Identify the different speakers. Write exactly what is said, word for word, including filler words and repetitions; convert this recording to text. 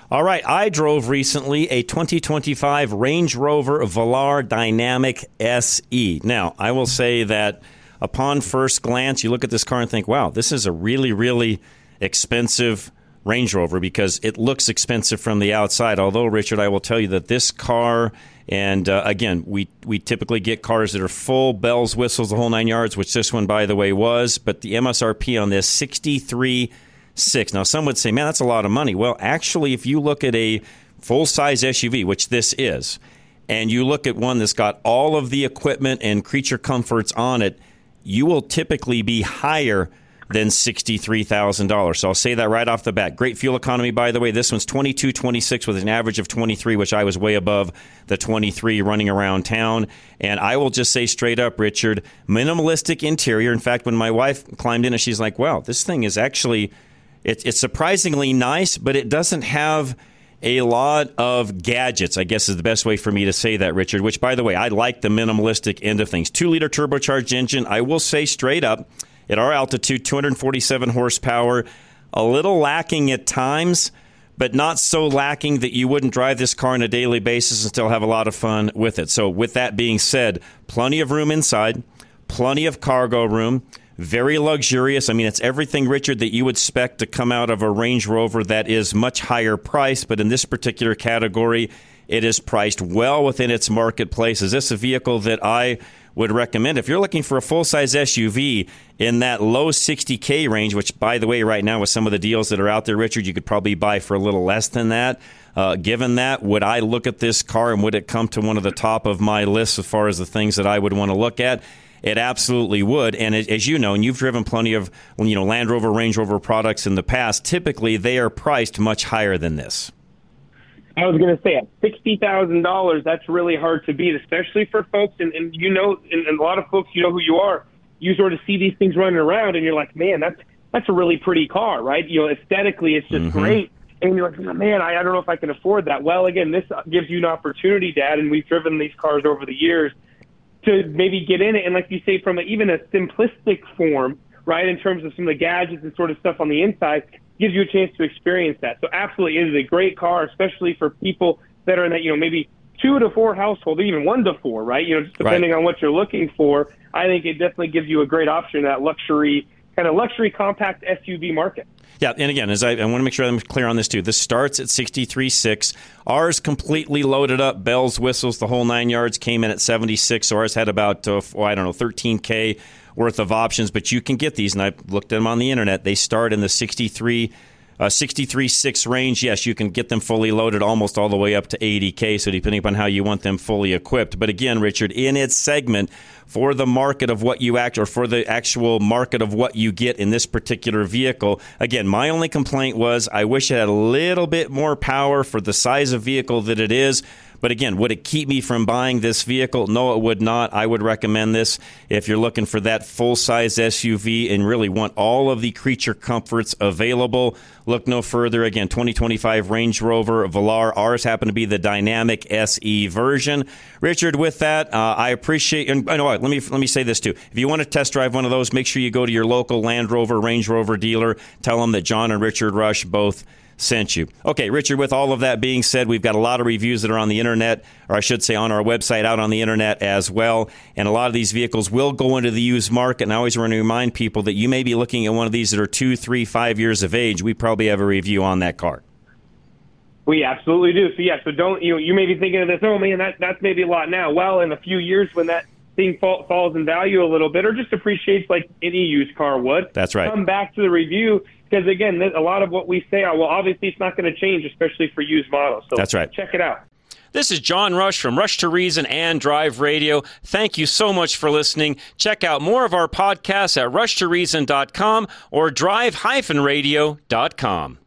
Speaker 1: All right, I drove recently a twenty twenty-five Range Rover Velar Dynamic S E. Now, I will say that upon first glance, you look at this car and think, wow, this is a really, really expensive Range Rover because it looks expensive from the outside. Although, Richard, I will tell you that this car, and uh, again, we, we typically get cars that are full, bells, whistles, the whole nine yards, which this one, by the way, was. But the M S R P on this, sixty-three thousand six. Now, some would say, man, that's a lot of money. Well, actually, if you look at a full-size S U V, which this is, and you look at one that's got all of the equipment and creature comforts on it, you will typically be higher than sixty-three thousand dollars. So I'll say that right off the bat. Great fuel economy, by the way. This one's twenty-two twenty-six with an average of twenty-three, which I was way above the twenty-three running around town. And I will just say straight up, Richard, minimalistic interior. In fact, when my wife climbed in, and she's like, wow, this thing is actually... It, it's surprisingly nice, but it doesn't have a lot of gadgets, I guess is the best way for me to say that, Richard, which, by the way, I like the minimalistic end of things. Two-liter turbocharged engine, I will say straight up, at our altitude, two hundred forty-seven horsepower, a little lacking at times, but not so lacking that you wouldn't drive this car on a daily basis and still have a lot of fun with it. So with that being said, plenty of room inside, plenty of cargo room, very luxurious. I mean, it's everything, Richard, that you would expect to come out of a Range Rover that is much higher priced. But in this particular category, it is priced well within its marketplace. Is this a vehicle that I would recommend? If you're looking for a full-size S U V in that low sixty K range, which, by the way, right now with some of the deals that are out there, Richard, you could probably buy for a little less than that. Uh, given that, would I look at this car and would it come to one of the top of my list as far as the things that I would want to look at? It absolutely would. And as you know, and you've driven plenty of you know Land Rover, Range Rover products in the past, typically they are priced much higher than this.
Speaker 2: I was going to say, at sixty thousand dollars, that's really hard to beat, especially for folks, and, and you know, and, and a lot of folks, you know who you are, you sort of see these things running around, and you're like, man, that's that's a really pretty car, right? You know, aesthetically, it's just mm-hmm. great. And you're like, man, I, I don't know if I can afford that. Well, again, this gives you an opportunity, Dad, and we've driven these cars over the years, to maybe get in it, and like you say, from a, even a simplistic form, right, in terms of some of the gadgets and sort of stuff on the inside, gives you a chance to experience that. So absolutely, it is a great car, especially for people that are in that, you know, maybe two to four household, even one to four, right? You know, just depending right. on what you're looking for. I think it definitely gives you a great option in that luxury, kind of luxury compact S U V market.
Speaker 1: Yeah, and again, as I, I want to make sure I'm clear on this too, this starts at sixty-three thousand six hundred dollars. Ours completely loaded up, bells, whistles, the whole nine yards, came in at seventy-six. So ours had about, uh, oh, I don't know, thirteen K worth of options. But you can get these, and I've looked at them on the internet. They start in the sixty-three Uh, sixty-three point six range. Yes, you can get them fully loaded almost all the way up to eighty K, so depending upon how you want them fully equipped. But again, Richard, in its segment, for the market of what you act, or for the actual market of what you get in this particular vehicle, again, my only complaint was I wish it had a little bit more power for the size of vehicle that it is. But again, would it keep me from buying this vehicle? No, it would not. I would recommend this if you're looking for that full-size S U V and really want all of the creature comforts available. Look no further. Again, twenty twenty-five Range Rover Velar. Ours happen to be the Dynamic S E version. Richard, with that, uh, I appreciate. And I know what, let me let me say this too. If you want to test drive one of those, make sure you go to your local Land Rover, Range Rover dealer. Tell them that John and Richard Rush both sent you. Okay, Richard, with all of that being said, we've got a lot of reviews that are on the internet, or I should say on our website, out on the internet as well. And a lot of these vehicles will go into the used market. And I always want to remind people that you may be looking at one of these that are two, three, five years of age. We probably have a review on that car.
Speaker 2: We absolutely do. So yeah, so don't, you know, you may be thinking of this, oh man, that, that's maybe a lot now. Well, in a few years when that thing fall, falls in value a little bit, or just appreciates like any used car would.
Speaker 1: That's right.
Speaker 2: Come back to the review. Because, again, a lot of what we say, well, obviously it's not going to change, especially for used models. So
Speaker 1: that's right.
Speaker 2: Check it out.
Speaker 1: This is John Rush from Rush to Reason and Drive Radio. Thank you so much for listening. Check out more of our podcasts at rush to reason dot com or drive dash radio dot com.